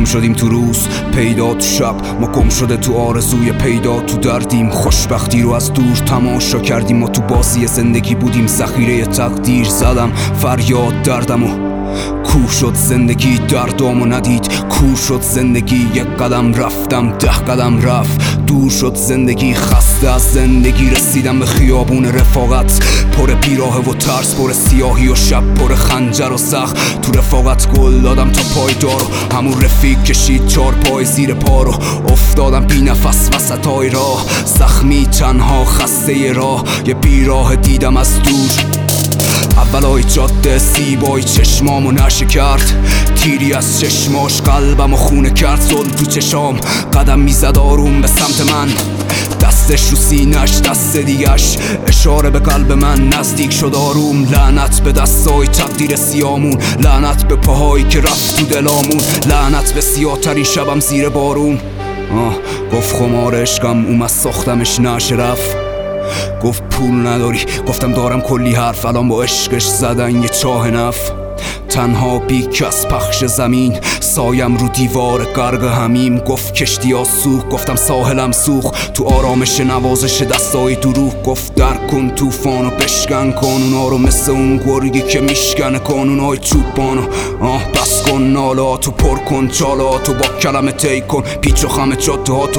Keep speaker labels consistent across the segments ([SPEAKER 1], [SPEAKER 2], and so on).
[SPEAKER 1] شدیم تو روز، پیدا تو شب، ما گم شده تو آرزوی پیدا تو دردیم. خوشبختی رو از دور تماشا کردیم، ما تو بازی زندگی بودیم، ذخیره تقدیر زدم فریاد دردمو. کور شد زندگی دردامو ندید، کور شد زندگی، یک قدم رفتم 10 قدم رفت. دور شد زندگی، خسته از زندگی رسیدم به خیابون رفاقت، پر بیراه و ترس، پر سیاهی و شب، پر خنجر و زخم. تو رفاقت گل دادم تا پایدار، همون رفیق کشید 4 پای زیر پا رو. افتادم بی نفس وسطای راه، زخمی تنها خسته راه، یه بیراه دیدم از دور. اولای جاده زیبای چشمامو نشه کرد، تیری از چشماش قلبمو خونه کرد. زل تو چشام قدم میزد آروم به سمت من، دستش رو سینش دست دیگش، اشاره به قلب من نزدیک شد آروم. لعنت به دستای تقدیر سیامون، لعنت به پاهایی که رفت تو دلامون، لعنت به سیاه‌ترین شبم زیر بارون. گفت خمار عشقم اومد ساختمش نشه رفت. گفت پول نداری، گفتم دارم کلی حرف، الان با عشقش زدن یه چاه نف. تنها بی کس پخش زمین، سایم رو دیوار غرق همیم. گفت کشتی ها سوخت، گفتم ساحلم سوخت، تو آرامش نوازش دستای دروغ. گفت درک کن طوفانو، بشکن قانونا رو، مثل اون گرگی که میشکنه قانونای چوبانو. بس کن نالاتو، پر کن چالاتو، با کلمه طی کن پیچ و خم جاده هاتو.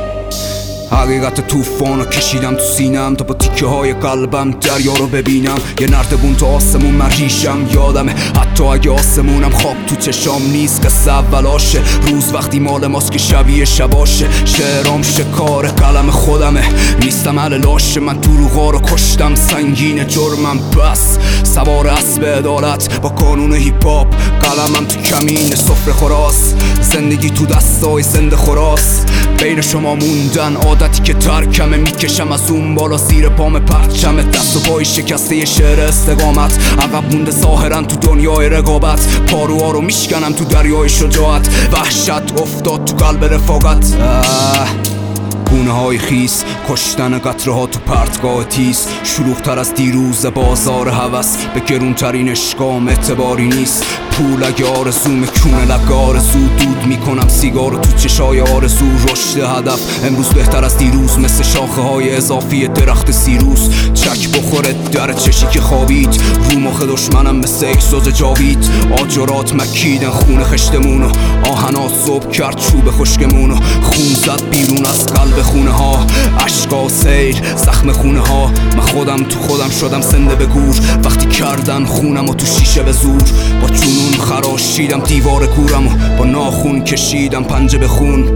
[SPEAKER 1] حقیقت طوفانو کشیدم تو سینم، تا با تیکه های قلبم دریا رو ببینم. یه نردبون تو آسمون من ریشم یادمه، حتی اگه آسمونم خواب تو چشام نیست. قصه اولاشه، روز وقتی مال ماست که شبیه شباشه. شعرام شکار قلم خودمه، نیستم اهل لاشه. من دروغا رو کشتم، سنگین جرمم بس. سوار اسب عدالت با قانون هیپ هاپ، قلمم تو کمین سفره خوراس. زندگی تو دستای زنده خوراس، بین شما موندن عادتی که ترکمه. میکشم از اون بالا زیر پام پرچمه، دست و پای شکسته ی شعر استقامت. عقب مونده ظاهرا تو دنیای رقابت، پاروها رو میشکنم تو دریای شجاعت. وحشت افتاد تو قلب رفاقت، گونه های خیس، کشتن قطره ها تو پرتگاه تیز. شلوغ تر از دیروز بازار هوس، به گرونترین عشقام اعتباری نیست. پول اگه آرزومه کونه لب آرزو، دود میکنم سیگارو تو چشای آرزو. رشد هدف امروز بهتر از دیروز، مثل شاخه های اضافی درخت سیروس. چک بخوره در چشی که خوابید، رو مخ دشمنم مثل احساس جاوید. آجرات مکیدن خون خشتمونو، آهنات صبح کرد چوب خشکمونو. خون زد بیرون از قلب خونه ها، عشقا سیل زخم خونه ها. من خودم تو خودم شدم زنده به گور، وقتی کردن خونم و تو شیشه به زور. با جنون خراشیدم دیوار کورم و با ناخون کشیدم پنجه به خون.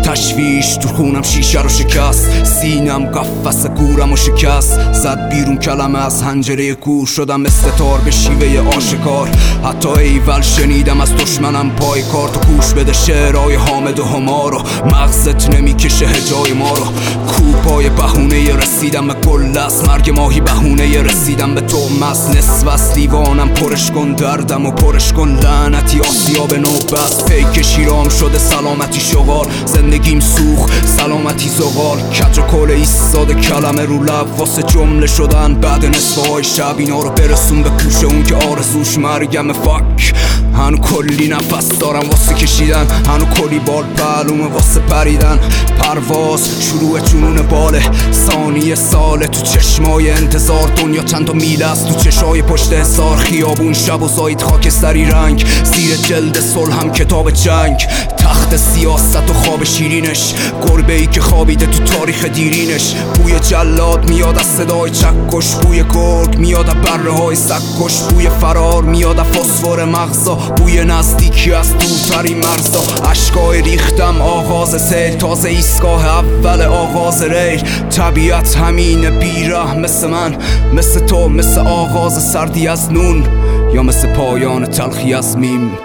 [SPEAKER 1] تشویش تو خونم شیشه رو شکست، سینم قفس گورم و شکست. زد بیرون کلمه از حنجره کور، شدم استتار به شیوه آشکار. حتی ایول شنیدم از دشمنم پای کار. تو گوش بده شعرهای حامد و همارو، مغزت نمیکشه هجای ما رو. کوپای بهونه رسیدم به گل است، مرگ ماهی بهونه رسیدم به تو مست. نصف از لیوانم پرش کن دردم و پرش کن لعنتی آسیا به نوبست. پیک شیرام شده سلامتی شغال، زندگیم سوخ سلامتی زغال. کج و کل ایستاده کلمه رو لب، واسه جمله شدن بعد نصف های شب. اینا رو برسون به کوشه اون که آرزوش مرگم. فاک هنو کلی نفس دارم واسه کشیدن، هنو کلی بال پهلومه واسه پریدن. پرواز شروع جنون باله، ثانیه ساله تو چشمای انتظار. دنیا چند تا میله است تو چشای پشت حصار. خیابون شب و زاید خاکستری رنگ، زیر جلد صلح هم کتاب جنگ. تخت سیاست و خواب شیرینش، گربه ای که خوابیده تو تاریخ دیرینش. بوی جلاد میاد از صدای چکش، بوی گرگ میاد از بره های سکش. بوی فرار میاد از فسفر مغزا، بوی نزدیکی از دورترین مرزا. اشکای ریختم آغاز سیل، تازه ایستگاه اول آغاز ریل. طبیعت همینه بیره مثل من، مثل تو، مثل آغاز سردی از نون، یا مثل پایان تلخی از میم.